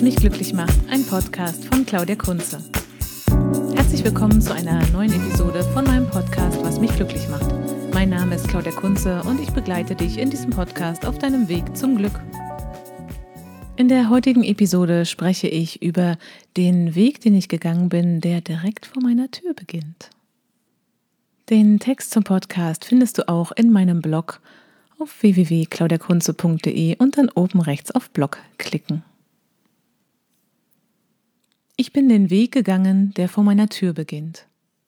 mich glücklich macht, ein Podcast von Claudia Kunze. Herzlich willkommen zu einer neuen Episode von meinem Podcast, was mich glücklich macht. Mein Name ist Claudia Kunze und ich begleite dich in diesem Podcast auf deinem Weg zum Glück. In der heutigen Episode spreche ich über den Weg, den ich gegangen bin, der direkt vor meiner Tür beginnt. Den Text zum Podcast findest du auch in meinem Blog auf www.claudiakunze.de und dann oben rechts auf Blog klicken. Ich bin den Weg gegangen, der vor meiner Tür beginnt.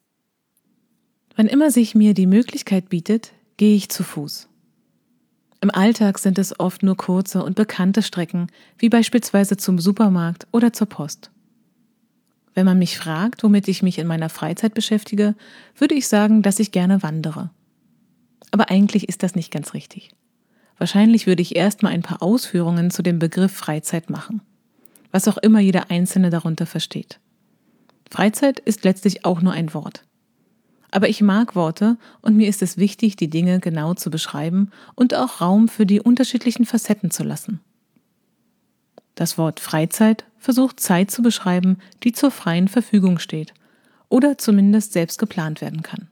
Wann immer sich mir die Möglichkeit bietet, gehe ich zu Fuß. Im Alltag sind es oft nur kurze und bekannte Strecken, wie beispielsweise zum Supermarkt oder zur Post. Wenn man mich fragt, womit ich mich in meiner Freizeit beschäftige, würde ich sagen, dass ich gerne wandere. Aber eigentlich ist das nicht ganz richtig. Wahrscheinlich würde ich erstmal ein paar Ausführungen zu dem Begriff Freizeit machen. Was auch immer jeder Einzelne darunter versteht. Freizeit ist letztlich auch nur ein Wort. Aber ich mag Worte und mir ist es wichtig, die Dinge genau zu beschreiben und auch Raum für die unterschiedlichen Facetten zu lassen. Das Wort Freizeit versucht Zeit zu beschreiben, die zur freien Verfügung steht oder zumindest selbst geplant werden kann.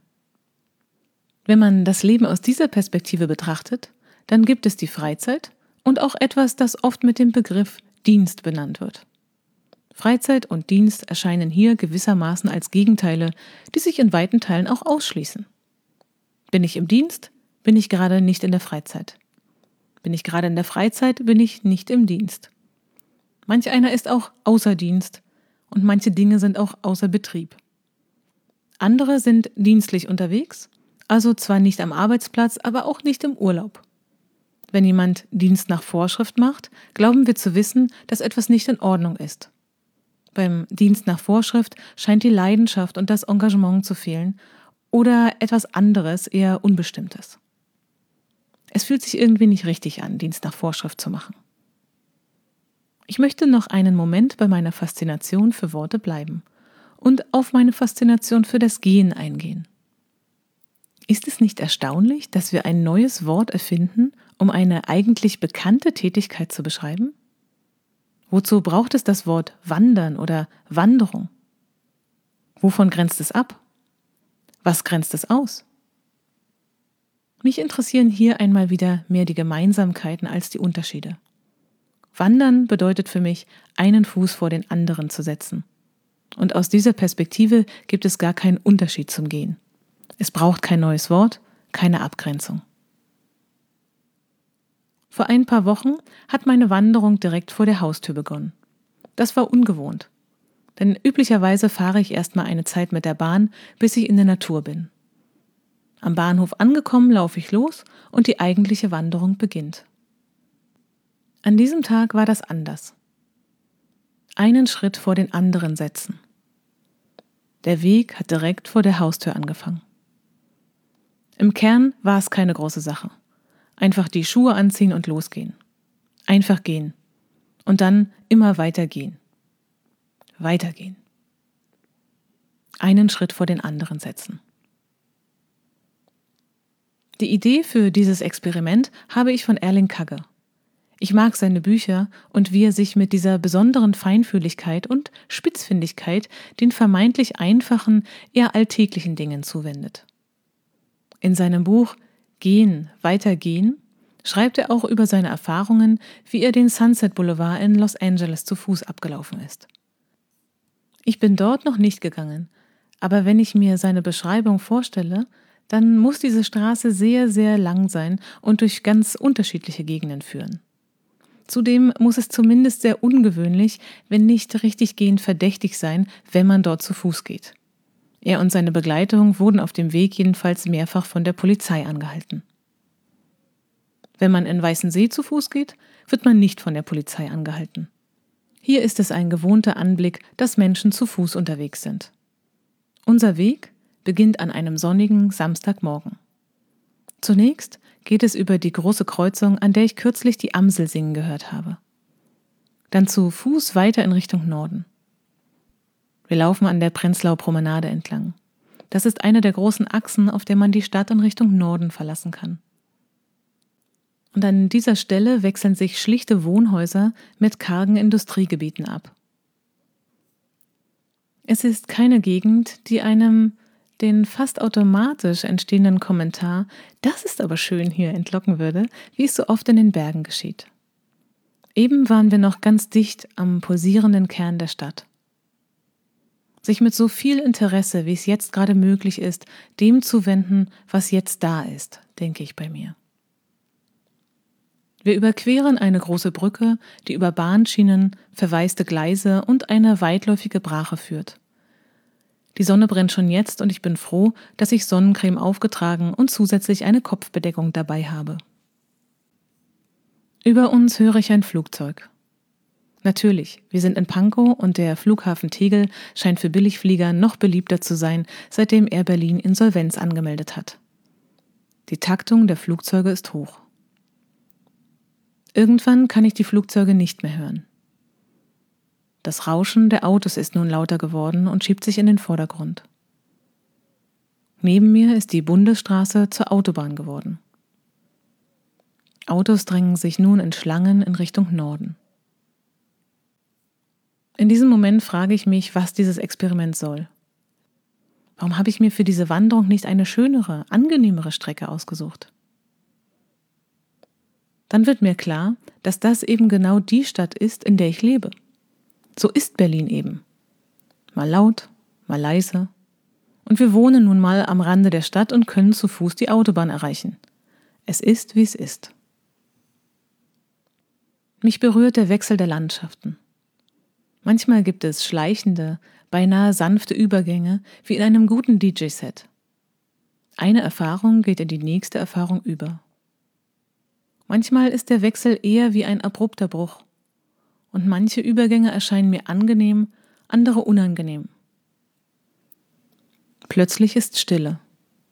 Wenn man das Leben aus dieser Perspektive betrachtet, dann gibt es die Freizeit und auch etwas, das oft mit dem Begriff Dienst benannt wird. Freizeit und Dienst erscheinen hier gewissermaßen als Gegenteile, die sich in weiten Teilen auch ausschließen. Bin ich im Dienst, bin ich gerade nicht in der Freizeit. Bin ich gerade in der Freizeit, bin ich nicht im Dienst. Manch einer ist auch außer Dienst und manche Dinge sind auch außer Betrieb. Andere sind dienstlich unterwegs, also zwar nicht am Arbeitsplatz, aber auch nicht im Urlaub. Wenn jemand Dienst nach Vorschrift macht, glauben wir zu wissen, dass etwas nicht in Ordnung ist. Beim Dienst nach Vorschrift scheint die Leidenschaft und das Engagement zu fehlen oder etwas anderes, eher Unbestimmtes. Es fühlt sich irgendwie nicht richtig an, Dienst nach Vorschrift zu machen. Ich möchte noch einen Moment bei meiner Faszination für Worte bleiben und auf meine Faszination für das Gehen eingehen. Ist es nicht erstaunlich, dass wir ein neues Wort erfinden, um eine eigentlich bekannte Tätigkeit zu beschreiben? Wozu braucht es das Wort Wandern oder Wanderung? Wovon grenzt es ab? Was grenzt es aus? Mich interessieren hier einmal wieder mehr die Gemeinsamkeiten als die Unterschiede. Wandern bedeutet für mich, einen Fuß vor den anderen zu setzen. Und aus dieser Perspektive gibt es gar keinen Unterschied zum Gehen. Es braucht kein neues Wort, keine Abgrenzung. Vor ein paar Wochen hat meine Wanderung direkt vor der Haustür begonnen. Das war ungewohnt, denn üblicherweise fahre ich erstmal eine Zeit mit der Bahn, bis ich in der Natur bin. Am Bahnhof angekommen, laufe ich los und die eigentliche Wanderung beginnt. An diesem Tag war das anders. Einen Schritt vor den anderen setzen. Der Weg hat direkt vor der Haustür angefangen. Im Kern war es keine große Sache. Einfach die Schuhe anziehen und losgehen. Einfach gehen. Und dann immer weitergehen. Weitergehen. Einen Schritt vor den anderen setzen. Die Idee für dieses Experiment habe ich von Erling Kagge. Ich mag seine Bücher und wie er sich mit dieser besonderen Feinfühligkeit und Spitzfindigkeit den vermeintlich einfachen, eher alltäglichen Dingen zuwendet. In seinem Buch Gehen, weitergehen schreibt er auch über seine Erfahrungen, wie er den Sunset Boulevard in Los Angeles zu Fuß abgelaufen ist. Ich bin dort noch nicht gegangen, aber wenn ich mir seine Beschreibung vorstelle, dann muss diese Straße sehr, sehr lang sein und durch ganz unterschiedliche Gegenden führen. Zudem muss es zumindest sehr ungewöhnlich, wenn nicht richtig gehend verdächtig sein, wenn man dort zu Fuß geht. Er und seine Begleitung wurden auf dem Weg jedenfalls mehrfach von der Polizei angehalten. Wenn man in Weißensee zu Fuß geht, wird man nicht von der Polizei angehalten. Hier ist es ein gewohnter Anblick, dass Menschen zu Fuß unterwegs sind. Unser Weg beginnt an einem sonnigen Samstagmorgen. Zunächst geht es über die große Kreuzung, an der ich kürzlich die Amsel singen gehört habe. Dann zu Fuß weiter in Richtung Norden. Wir laufen an der Prenzlauer Promenade entlang. Das ist eine der großen Achsen, auf der man die Stadt in Richtung Norden verlassen kann. Und an dieser Stelle wechseln sich schlichte Wohnhäuser mit kargen Industriegebieten ab. Es ist keine Gegend, die einem den fast automatisch entstehenden Kommentar „Das ist aber schön hier" entlocken würde, wie es so oft in den Bergen geschieht. Eben waren wir noch ganz dicht am pulsierenden Kern der Stadt. Sich mit so viel Interesse, wie es jetzt gerade möglich ist, dem zuwenden, was jetzt da ist, denke ich bei mir. Wir überqueren eine große Brücke, die über Bahnschienen, verwaiste Gleise und eine weitläufige Brache führt. Die Sonne brennt schon jetzt und ich bin froh, dass ich Sonnencreme aufgetragen und zusätzlich eine Kopfbedeckung dabei habe. Über uns höre ich ein Flugzeug. Natürlich, wir sind in Pankow und der Flughafen Tegel scheint für Billigflieger noch beliebter zu sein, seitdem Air Berlin Insolvenz angemeldet hat. Die Taktung der Flugzeuge ist hoch. Irgendwann kann ich die Flugzeuge nicht mehr hören. Das Rauschen der Autos ist nun lauter geworden und schiebt sich in den Vordergrund. Neben mir ist die Bundesstraße zur Autobahn geworden. Autos drängen sich nun in Schlangen in Richtung Norden. In diesem Moment frage ich mich, was dieses Experiment soll. Warum habe ich mir für diese Wanderung nicht eine schönere, angenehmere Strecke ausgesucht? Dann wird mir klar, dass das eben genau die Stadt ist, in der ich lebe. So ist Berlin eben. Mal laut, mal leise. Und wir wohnen nun mal am Rande der Stadt und können zu Fuß die Autobahn erreichen. Es ist, wie es ist. Mich berührt der Wechsel der Landschaften. Manchmal gibt es schleichende, beinahe sanfte Übergänge, wie in einem guten DJ-Set. Eine Erfahrung geht in die nächste Erfahrung über. Manchmal ist der Wechsel eher wie ein abrupter Bruch. Und manche Übergänge erscheinen mir angenehm, andere unangenehm. Plötzlich ist Stille.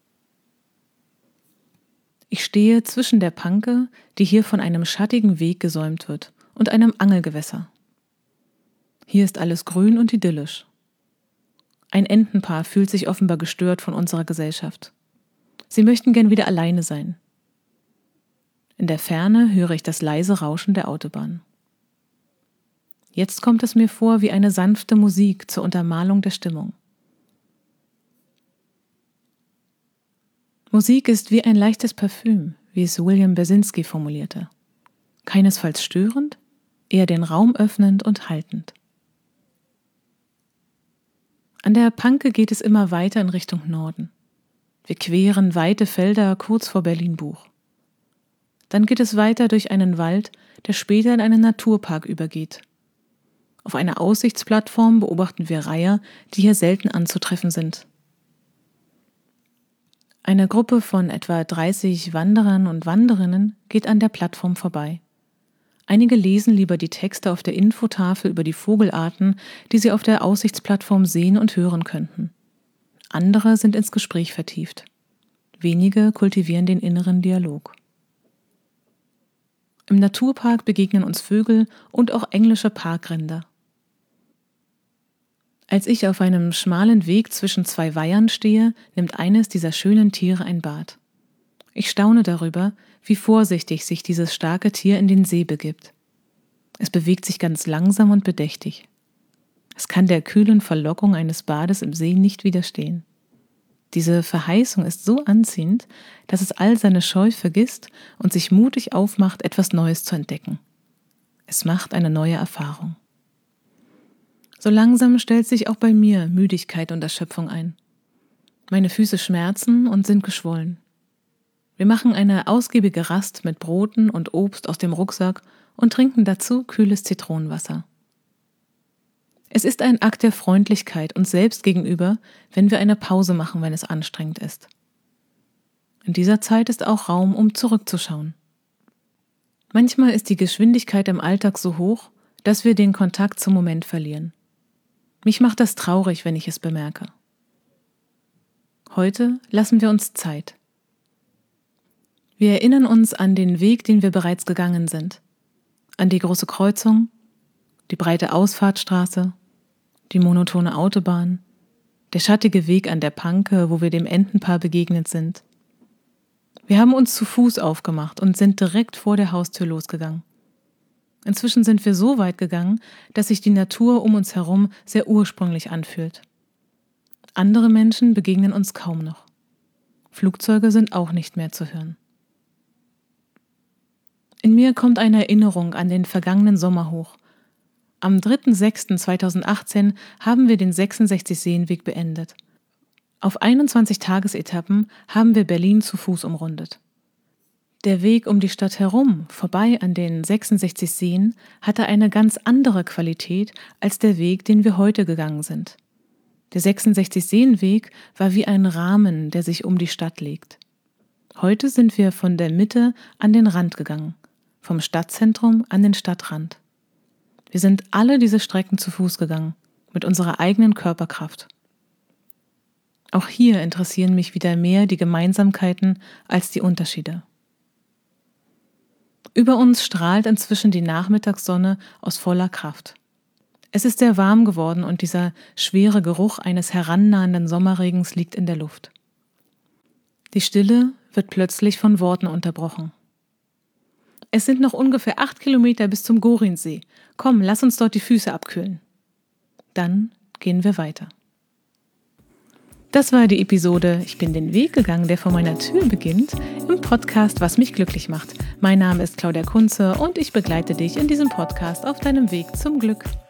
Ich stehe zwischen der Panke, die hier von einem schattigen Weg gesäumt wird, und einem Angelgewässer. Hier ist alles grün und idyllisch. Ein Entenpaar fühlt sich offenbar gestört von unserer Gesellschaft. Sie möchten gern wieder alleine sein. In der Ferne höre ich das leise Rauschen der Autobahn. Jetzt kommt es mir vor wie eine sanfte Musik zur Untermalung der Stimmung. Musik ist wie ein leichtes Parfüm, wie es William Basinski formulierte. Keinesfalls störend, eher den Raum öffnend und haltend. An der Panke geht es immer weiter in Richtung Norden. Wir queren weite Felder kurz vor Berlin-Buch. Dann geht es weiter durch einen Wald, der später in einen Naturpark übergeht. Auf einer Aussichtsplattform beobachten wir Reiher, die hier selten anzutreffen sind. Eine Gruppe von etwa 30 Wanderern und Wanderinnen geht an der Plattform vorbei. Einige lesen lieber die Texte auf der Infotafel über die Vogelarten, die sie auf der Aussichtsplattform sehen und hören könnten. Andere sind ins Gespräch vertieft. Wenige kultivieren den inneren Dialog. Im Naturpark begegnen uns Vögel und auch englische Parkrinder. Als ich auf einem schmalen Weg zwischen zwei Weihern stehe, nimmt eines dieser schönen Tiere ein Bad. Ich staune darüber, wie vorsichtig sich dieses starke Tier in den See begibt. Es bewegt sich ganz langsam und bedächtig. Es kann der kühlen Verlockung eines Bades im See nicht widerstehen. Diese Verheißung ist so anziehend, dass es all seine Scheu vergisst und sich mutig aufmacht, etwas Neues zu entdecken. Es macht eine neue Erfahrung. So langsam stellt sich auch bei mir Müdigkeit und Erschöpfung ein. Meine Füße schmerzen und sind geschwollen. Wir machen eine ausgiebige Rast mit Broten und Obst aus dem Rucksack und trinken dazu kühles Zitronenwasser. Es ist ein Akt der Freundlichkeit uns selbst gegenüber, wenn wir eine Pause machen, wenn es anstrengend ist. In dieser Zeit ist auch Raum, um zurückzuschauen. Manchmal ist die Geschwindigkeit im Alltag so hoch, dass wir den Kontakt zum Moment verlieren. Mich macht das traurig, wenn ich es bemerke. Heute lassen wir uns Zeit. Wir erinnern uns an den Weg, den wir bereits gegangen sind. An die große Kreuzung, die breite Ausfahrtsstraße, die monotone Autobahn, der schattige Weg an der Panke, wo wir dem Entenpaar begegnet sind. Wir haben uns zu Fuß aufgemacht und sind direkt vor der Haustür losgegangen. Inzwischen sind wir so weit gegangen, dass sich die Natur um uns herum sehr ursprünglich anfühlt. Andere Menschen begegnen uns kaum noch. Flugzeuge sind auch nicht mehr zu hören. In mir kommt eine Erinnerung an den vergangenen Sommer hoch. Am 3.6.2018 haben wir den 66-Seen-Weg beendet. Auf 21 Tagesetappen haben wir Berlin zu Fuß umrundet. Der Weg um die Stadt herum, vorbei an den 66 Seen, hatte eine ganz andere Qualität als der Weg, den wir heute gegangen sind. Der 66-Seen-Weg war wie ein Rahmen, der sich um die Stadt legt. Heute sind wir von der Mitte an den Rand gegangen, vom Stadtzentrum an den Stadtrand. Wir sind alle diese Strecken zu Fuß gegangen, mit unserer eigenen Körperkraft. Auch hier interessieren mich wieder mehr die Gemeinsamkeiten als die Unterschiede. Über uns strahlt inzwischen die Nachmittagssonne aus voller Kraft. Es ist sehr warm geworden und dieser schwere Geruch eines herannahenden Sommerregens liegt in der Luft. Die Stille wird plötzlich von Worten unterbrochen. Es sind noch ungefähr 8 Kilometer bis zum Gorinsee. Komm, lass uns dort die Füße abkühlen. Dann gehen wir weiter. Das war die Episode Ich bin den Weg gegangen, der vor meiner Tür beginnt, im Podcast Was mich glücklich macht. Mein Name ist Claudia Kunze und ich begleite dich in diesem Podcast auf deinem Weg zum Glück.